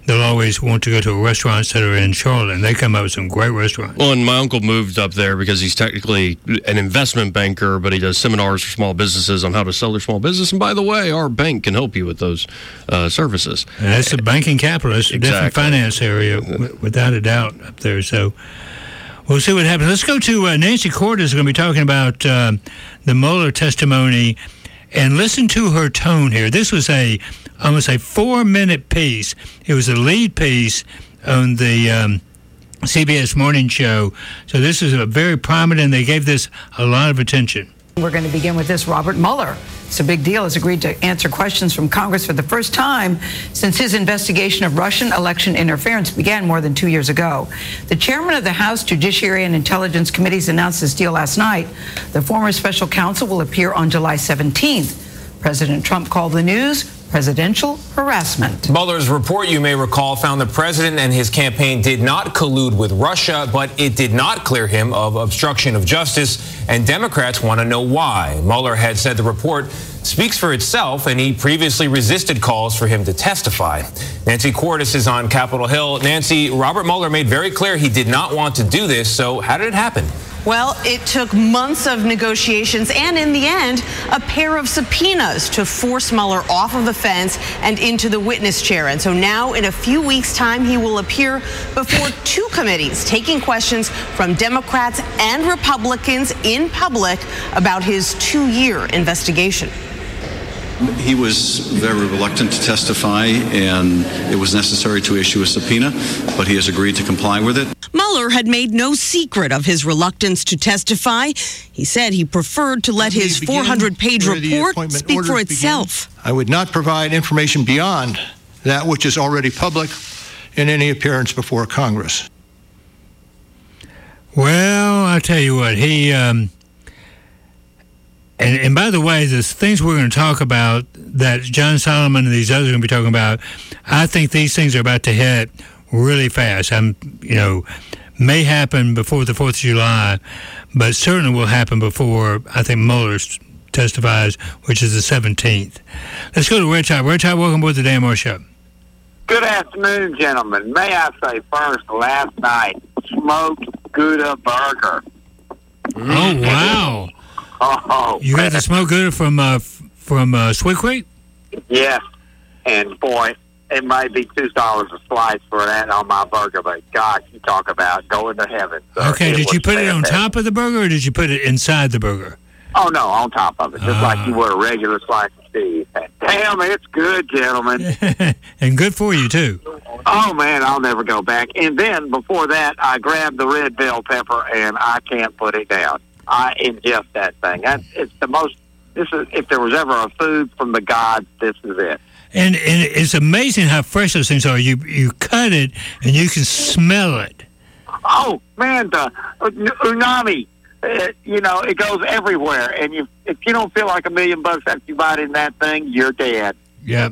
they'll always want to go to restaurants that are in Charlotte, and they come up with some great restaurants. Well, and my uncle moved up there because he's technically an investment banker, but he does seminars for small businesses on how to sell their small business. And by the way, our bank can help you with those uh, services. And that's the banking capital. It's a Exactly. different finance area, w- without a doubt, up there. So we'll see what happens. Let's go to uh, Nancy Cordes is going to be talking about uh, the Mueller testimony, and listen to her tone here. This was a almost a four-minute piece. It was a lead piece on the um, C B S Morning Show. So this is a very prominent. They gave this a lot of attention. We're going to begin with this. Robert Mueller, it's a big deal, has agreed to answer questions from Congress for the first time since his investigation of Russian election interference began more than two years ago. The chairman of the House Judiciary and Intelligence Committees announced this deal last night. The former special counsel will appear on July seventeenth. President Trump called the news presidential harassment. Mueller's report, you may recall, found the president and his campaign did not collude with Russia, but it did not clear him of obstruction of justice, and Democrats want to know why. Mueller had said the report speaks for itself, and he previously resisted calls for him to testify. Nancy Cordes is on Capitol Hill. Nancy, Robert Mueller made very clear he did not want to do this, so how did it happen? Well, it took months of negotiations and, in the end, a pair of subpoenas to force Mueller off of the fence and into the witness chair. And so now, in a few weeks' time, he will appear before two committees, taking questions from Democrats and Republicans in public about his two-year investigation. He was very reluctant to testify, and it was necessary to issue a subpoena, but he has agreed to comply with it. Mueller had made no secret of his reluctance to testify. He said he preferred to let his four hundred page report speak for itself. I would not provide information beyond that which is already public in any appearance before Congress. Well, I'll tell you what, he... Um And, and by the way, the things we're going to talk about that John Solomon and these others are going to be talking about, I think these things are about to hit really fast. I'm, you know, may happen before the fourth of July, but certainly will happen before, I think, Mueller testifies, which is the seventeenth. Let's go to Red Top. Red Top, welcome aboard the Dan Moore Show. Good afternoon, gentlemen. May I say first, last night, smoked Gouda burger. Oh, wow. Oh, you got the smoke Gouda from uh, from uh, Sweet Creek? Yes, and boy, it may be two dollars a slice for that on my burger, but God, you talk about going to heaven. Sir. Okay, It did you was put it on fantastic. top of the burger, or did you put it inside the burger? Oh no, on top of it, just Ah. like you would a regular slice of cheese. Damn, it's good, gentlemen. And good for you, too. Oh man, I'll never go back. And then before that, I grabbed the red bell pepper, and I can't put it down. I ingest that thing. That, it's the most. This is if there was ever a food from the gods, this is it. And and it's amazing how fresh those things are. You you cut it and you can smell it. Oh man, the unami. Uh, you know, it goes everywhere. And you, if you don't feel like a million bucks after you bite in that thing, you're dead. Yep.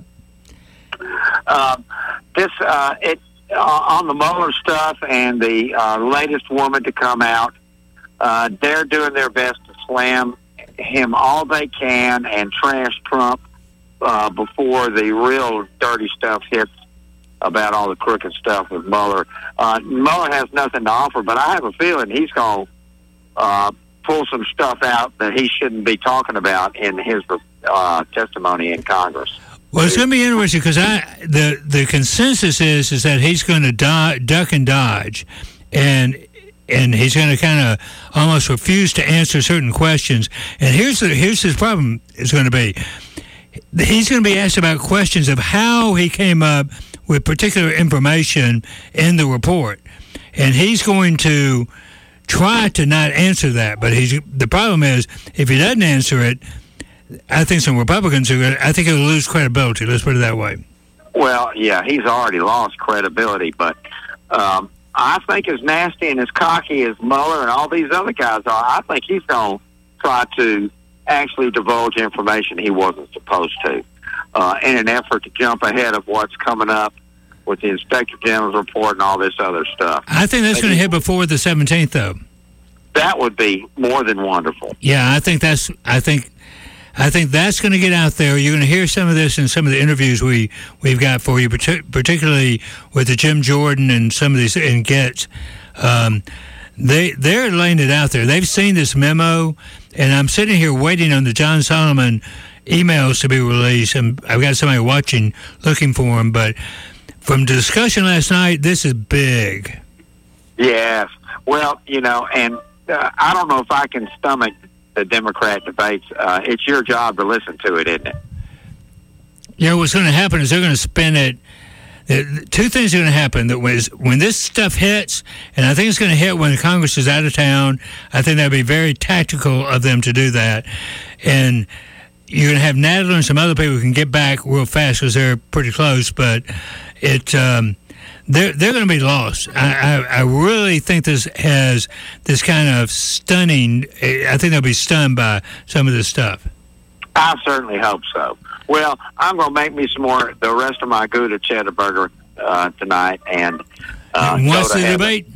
Um, this uh, it uh, on the Mueller stuff and the uh, latest woman to come out. Uh, they're doing their best to slam him all they can and trash Trump uh, before the real dirty stuff hits about all the crooked stuff with Mueller. Uh, Mueller has nothing to offer, but I have a feeling he's going to uh, pull some stuff out that he shouldn't be talking about in his uh, testimony in Congress. Well, it's going to be interesting because I the the consensus is is that he's going to do, duck and dodge, and. And he's going to kind of almost refuse to answer certain questions. And here's the, here's his problem is going to be. He's going to be asked about questions of how he came up with particular information in the report. And he's going to try to not answer that. But he's the problem is, if he doesn't answer it, I think some Republicans are going to, I think he'll lose credibility. Let's put it that way. Well, yeah, he's already lost credibility, but um, I think as nasty and as cocky as Mueller and all these other guys are, I think he's going to try to actually divulge information he wasn't supposed to uh, in an effort to jump ahead of what's coming up with the Inspector General's report and all this other stuff. I think that's going to hit before the seventeenth, though. That would be more than wonderful. Yeah, I think that's, I think, I think that's going to get out there. You're going to hear some of this in some of the interviews we, we've got for you, particularly with the Jim Jordan and some of these and Getz. Um, they, they're laying it out there. They've seen this memo, and I'm sitting here waiting on the John Solomon emails to be released, and I've got somebody watching, looking for them. But from the discussion last night, this is big. Yes. Well, you know, and uh, I don't know if I can stomach the Democrat debates. Uh, it's your job to listen to it, isn't it? You know, what's going to happen is they're going to spin it. The, two things are going to happen. That when, when this stuff hits, and I think it's going to hit when Congress is out of town, I think that would be very tactical of them to do that. And you're going to have Nadler and some other people who can get back real fast because they're pretty close, but it... Um, They're they're going to be lost. I, I I really think this has this kind of stunning. I think they'll be stunned by some of this stuff. I certainly hope so. Well, I'm going to make me some more. The rest of my Gouda cheddar burger uh, tonight, and uh, and what's go to the heaven. debate?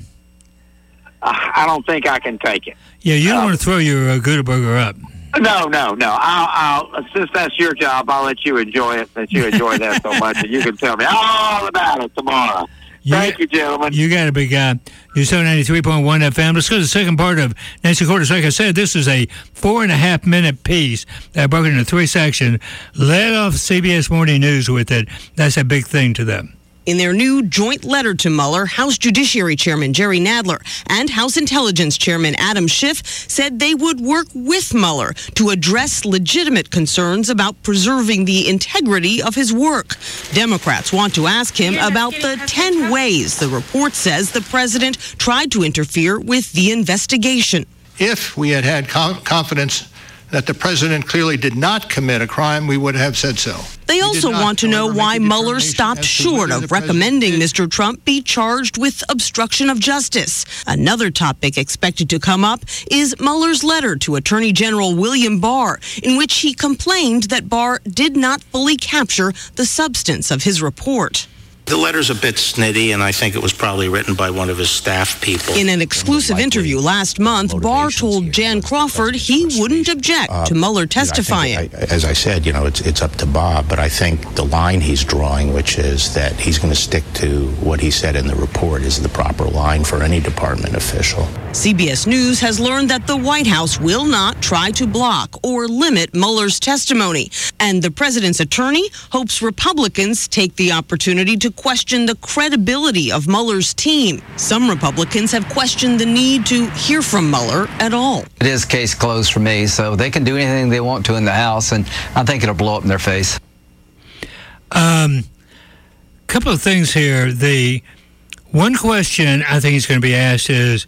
I, I don't think I can take it. Yeah, you don't uh, want to throw your uh, Gouda burger up. No, no, no. I'll, I'll, since that's your job, I'll let you enjoy it. Since you enjoy that so much, and you can tell me all about it tomorrow. You Thank got, you, gentlemen. You got a big guy. News seven ninety-three point one F M. Let's go to the second part of Nancy Cordes. Like I said, this is a four and a half minute piece that I broke into three sections. Led off C B S Morning News with it. That's a big thing to them. In their new joint letter to Mueller, House Judiciary Chairman Jerry Nadler and House Intelligence Chairman Adam Schiff said they would work with Mueller to address legitimate concerns about preserving the integrity of his work. Democrats want to ask him about the ten ways the report says the president tried to interfere with the investigation. If we had had com- confidence that the president clearly did not commit a crime, we would have said so. They also want to know why Mueller stopped short of recommending Mister Trump be charged with obstruction of justice. Another topic expected to come up is Mueller's letter to Attorney General William Barr, in which he complained that Barr did not fully capture the substance of his report. The letter's a bit snitty, and I think it was probably written by one of his staff people. In an exclusive interview last month, Barr told Jan Crawford he wouldn't object Uh, to Mueller testifying. I think, I, as I said, you know, it's it's up to Bob, but I think the line he's drawing, which is that he's going to stick to what he said in the report, is the proper line for any department official. C B S News has learned that the White House will not try to block or limit Mueller's testimony, and the president's attorney hopes Republicans take the opportunity to question the credibility of Mueller's team. Some Republicans have questioned the need to hear from Mueller at all. It is case closed for me, so they can do anything they want to in the House, and I think it'll blow up in their face. Um, couple of things here. The one question I think is going to be asked is,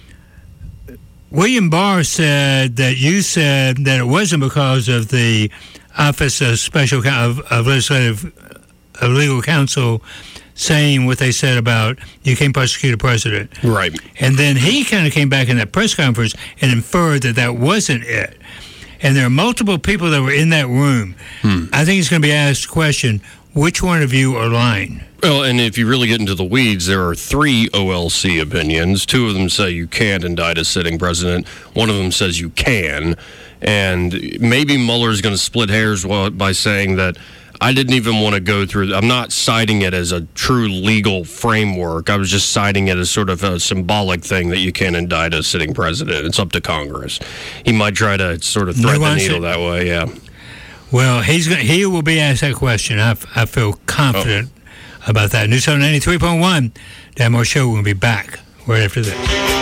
William Barr said that you said that it wasn't because of the Office of Special of, of Legislative of Legal Counsel saying what they said about you can't prosecute a president. Right. And then he kind of came back in that press conference and inferred that that wasn't it. And there are multiple people that were in that room. Hmm. I think it's going to be asked the question, which one of you are lying? Well, and if you really get into the weeds, there are three O L C opinions. Two of them say you can't indict a sitting president. One of them says you can. And maybe Mueller's going to split hairs by saying that I didn't even want to go through. I'm not citing it as a true legal framework. I was just citing it as sort of a symbolic thing that you can't indict a sitting president. It's up to Congress. He might try to sort of thread the needle that way, yeah. Well, he's gonna, he will be asked that question. I, I feel confident oh. about that. News seven ninety-three point one, Dan Moore Show. We'll be back right after this.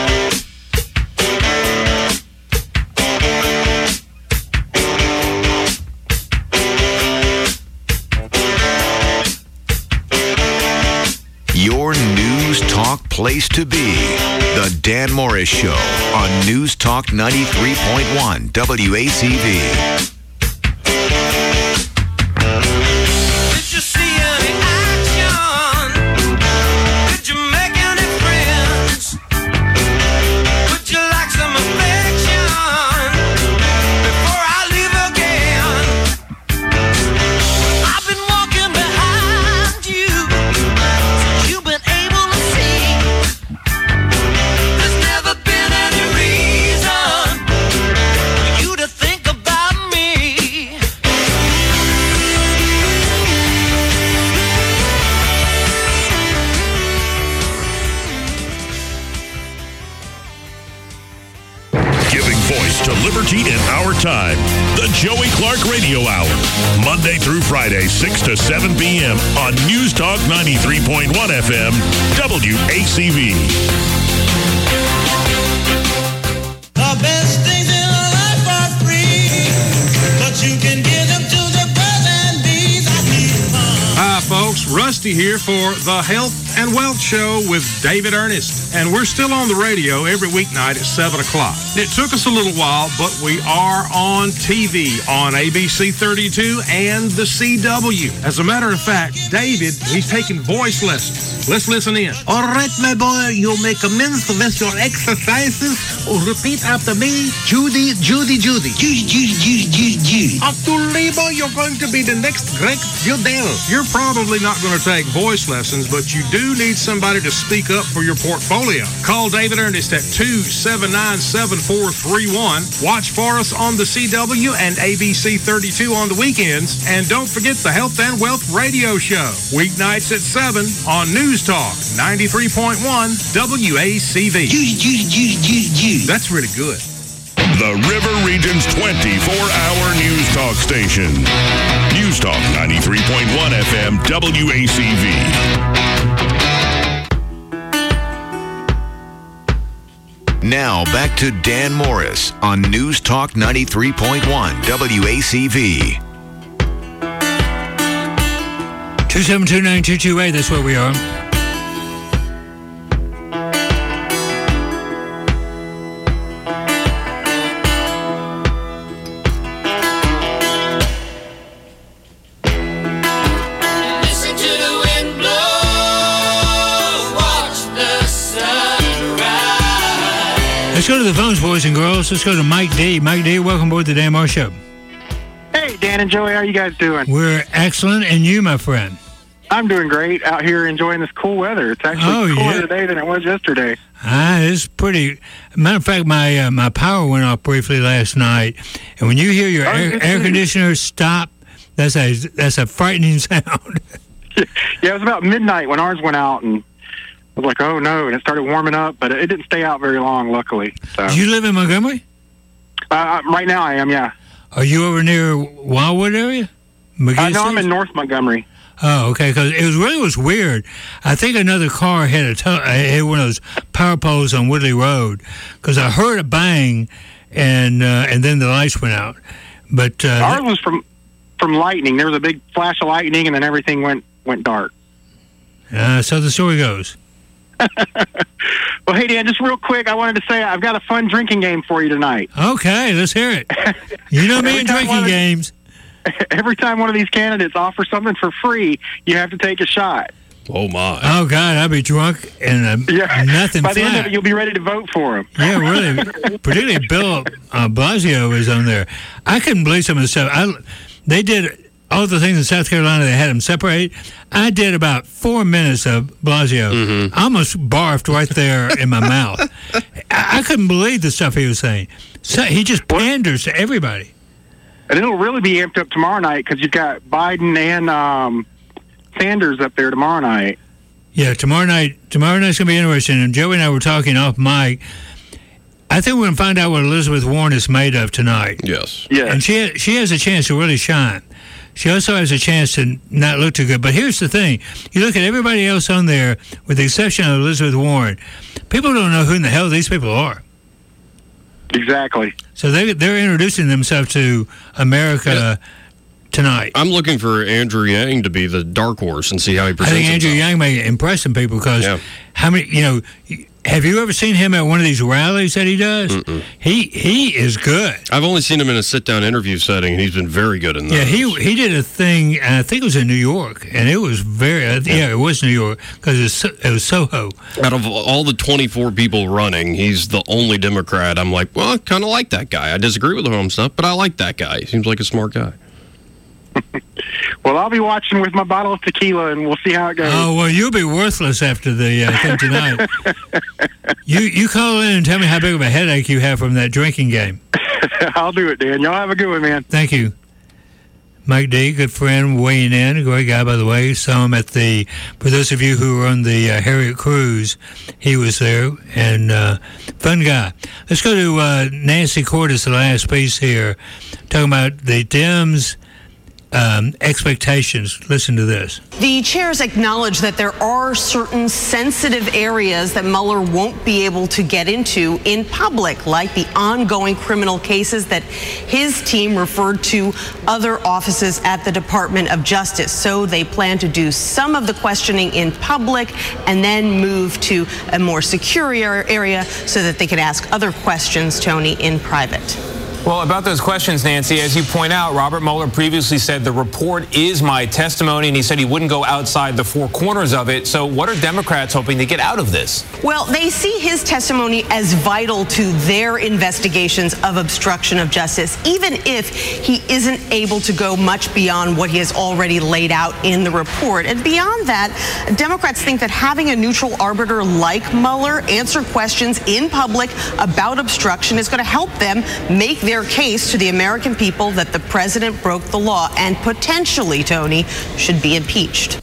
Your News Talk place to be. The Dan Morris Show on News Talk ninety-three point one W A C V. Think about me. voice to liberty in our time. The Joey Clark Radio Hour. Monday through Friday, six to seven p.m. on News Talk ninety-three point one F M, W A C V. The best things in life are free, but you can give them to the birds and bees. I need fun. Hi, folks. Rusty here for the Health and Wealth Show with David Ernest. And we're still on the radio every weeknight at seven o'clock. It took us a little while, but we are on T V on A B C thirty-two and the C W. As a matter of fact, David, he's taking voice lessons. Let's listen in. All right, my boy, you may commence with your exercises. Repeat after me. Judy, Judy, Judy. Judy, Judy, Judy, Judy, Judy. After labor, you're going to be the next Greg Fidel. You're probably not going to take voice lessons, but you do need somebody to speak up for your portfolio. Call David Ernest at two seven nine, seven four three one. Watch for us on the C W and A B C thirty-two on the weekends. And don't forget the Health and Wealth Radio Show. Weeknights at seven on News Talk ninety-three point one W A C V. Judy, Judy, Judy, Judy, Judy. That's really good. The River Region's twenty-four hour news talk station. News Talk ninety-three point one F M, W A C V. Now back to Dan Morris on News Talk ninety-three point one W A C V. two seven two, nine two two eight, that's where we are. Listen to the wind blow, watch the sun rise. Let's go to the phones, boys and girls. Let's go to Mike D. Mike D, welcome aboard the Dan Morris Show. Hey, Dan and Joey, how are you guys doing? We're excellent, and you, my friend? I'm doing great out here enjoying this cool weather. It's actually Oh, cooler yeah. today than it was yesterday. Ah, it's pretty. Matter of fact, my uh, my power went off briefly last night, and when you hear your Oh, air, it's- air conditioner stop, that's a that's a frightening sound. Yeah, it was about midnight when ours went out, and I was like, oh, no, and it started warming up, but it didn't stay out very long, luckily. So. Do you live in Montgomery? Uh, right now I am, yeah. Are you over near Wildwood area? Uh, McGee no, I'm Estates? in North Montgomery. Oh, okay. Because it was really was weird. I think another car had a to- uh, hit one of those power poles on Woodley Road. Because I heard a bang, and uh, and then the lights went out. But uh, Ours was from from lightning. There was a big flash of lightning, and then everything went went dark. uh, so the story goes. Well, hey, Dan, just real quick, I wanted to say I've got a fun drinking game for you tonight. Okay, let's hear it. You know me Every in time drinking one of- games. Every time one of these candidates offers something for free, you have to take a shot. Oh, my. Oh, God, I'll be drunk and uh, Yeah. nothing By the end of flat. it, you'll be ready to vote for him. Yeah, really. Particularly Bill uh, Blasio is on there. I couldn't believe some of the stuff. I, they did all the things in South Carolina. They had them separate. I did about four minutes of Blasio. Mm-hmm. I almost barfed right there in my mouth. I, I couldn't believe the stuff he was saying. So he just panders to everybody. And it'll really be amped up tomorrow night because you've got Biden and um, Sanders up there tomorrow night. Yeah, tomorrow night. Tomorrow night's gonna be interesting. And Joey and I were talking off mic. I think we're gonna find out what Elizabeth Warren is made of tonight. Yes. Yeah. And she she has a chance to really shine. She also has a chance to not look too good. But here's the thing: you look at everybody else on there, with the exception of Elizabeth Warren. People don't know who in the hell these people are. Exactly. So they they're introducing themselves to America tonight. I'm looking for Andrew Yang to be the dark horse and see how he I presents think Andrew himself. Yang may impress some people because Yeah. how many, you know, have you ever seen him at one of these rallies that he does? Mm-mm. He he is good. I've only seen him in a sit-down interview setting, and he's been very good in that. Yeah, he he did a thing. I think it was in New York, and it was very uh, yeah, it was New York because it was, so, it was Soho. Out of all the twenty-four people running, he's the only Democrat. I'm like, well, I kind of like that guy. I disagree with him on stuff, but I like that guy. He seems like a smart guy. Well, I'll be watching with my bottle of tequila, and we'll see how it goes. Oh well, you'll be worthless after the uh, thing tonight. you you call in and tell me how big of a headache you have from that drinking game. I'll do it, Dan. Y'all have a good one, man. Thank you. Mike D, good friend, weighing in. A great guy, by the way. Saw him at the, for those of you who were on the uh, Harriet cruise, he was there, and uh, fun guy. Let's go to uh, Nancy Cordes, the last piece here, talking about the Dems' um, expectations. Listen to this. The chairs acknowledge that there are certain sensitive areas that Mueller won't be able to get into in public, like the ongoing criminal cases that his team referred to other offices at the Department of Justice. So they plan to do some of the questioning in public and then move to a more secure area so that they can ask other questions, Tony, in private. Well, about those questions, Nancy, as you point out, Robert Mueller previously said the report is my testimony, and he said he wouldn't go outside the four corners of it. So what are Democrats hoping to get out of this? Well, they see his testimony as vital to their investigations of obstruction of justice, even if he isn't able to go much beyond what he has already laid out in the report. And beyond that, Democrats think that having a neutral arbiter like Mueller answer questions in public about obstruction is going to help them make their their case to the American people that the president broke the law and potentially, Tony, should be impeached.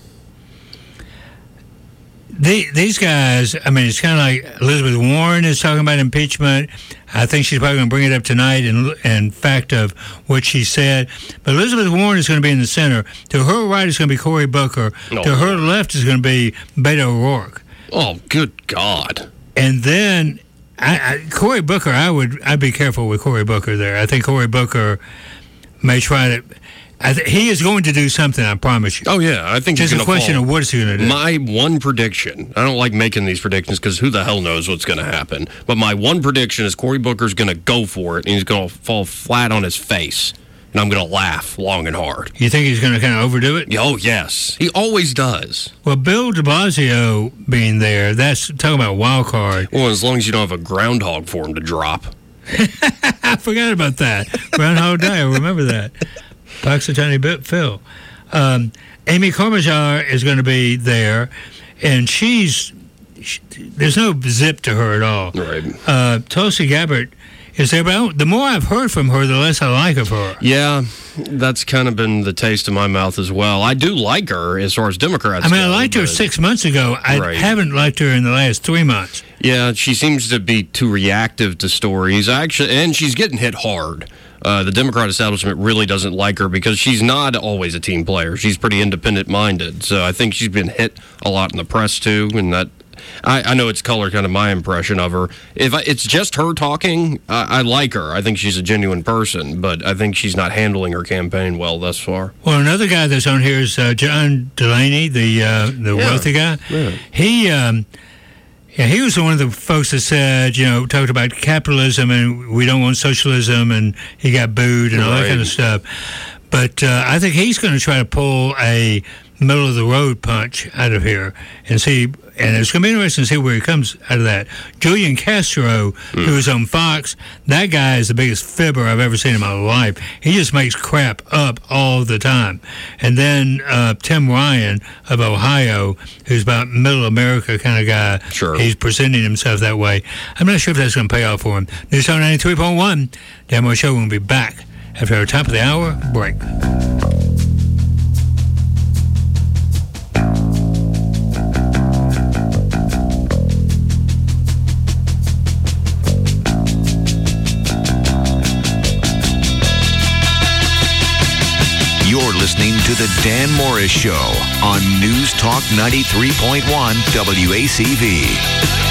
The, these guys, I mean, it's kind of like Elizabeth Warren is talking about impeachment. I think she's probably going to bring it up tonight in, in fact of what she said. But Elizabeth Warren is going to be in the center. To her right is going to be Cory Booker. No. To her left is going to be Beto O'Rourke. Oh, good God. And then I, I, Cory Booker, I would I'd be careful with Cory Booker there. I think Cory Booker may try to. I th- he is going to do something. I promise you. Oh yeah, I think just he's a question fall. of what is he going to do. My one prediction. I don't like making these predictions because who the hell knows what's going to happen. But my one prediction is Cory Booker's going to go for it and he's going to fall flat on his face. And I'm going to laugh long and hard. You think he's going to kind of overdo it? Oh, yes. He always does. Well, Bill de Blasio being there, that's talking about a wild card. Well, as long as you don't have a groundhog for him to drop. I forgot about that. Groundhog Day, I remember that. Punxsutawney bit Phil. Um, Amy Klobuchar is going to be there, and she's, she, there's no zip to her at all. Right. Uh, Tulsi Gabbard is there, but the more I've heard from her, the less I like of her. Yeah, that's kind of been the taste of my mouth as well. I do like her as far as Democrats I mean, go, I liked her six months ago. I right. haven't liked her in the last three months. Yeah, she seems to be too reactive to stories. Actually, and she's getting hit hard. Uh, the Democrat establishment really doesn't like her because she's not always a team player. She's pretty independent-minded. So I think she's been hit a lot in the press, too, and that I, I know it's colored kind of my impression of her. If I, it's just her talking, I, I like her. I think she's a genuine person, but I think she's not handling her campaign well thus far. Well, another guy that's on here is uh, John Delaney, the uh, the Yeah. wealthy guy. Yeah. He, um, yeah, he was one of the folks that said, you know, talked about capitalism and we don't want socialism, and he got booed and all that Right. kind of stuff. But uh, I think he's going to try to pull a middle of the road punch out of here and see. And it's going to be interesting to see where he comes out of that. Julian Castro, mm. who is on Fox, that guy is the biggest fibber I've ever seen in my life. He just makes crap up all the time. And then uh, Tim Ryan of Ohio, who's about middle America kind of guy. Sure. He's presenting himself that way. I'm not sure if that's going to pay off for him. News Talk ninety-three point one, Dan Moore Show will be back after our top of the hour break. You're listening to The Dan Morris Show on News Talk ninety-three point one W A C V.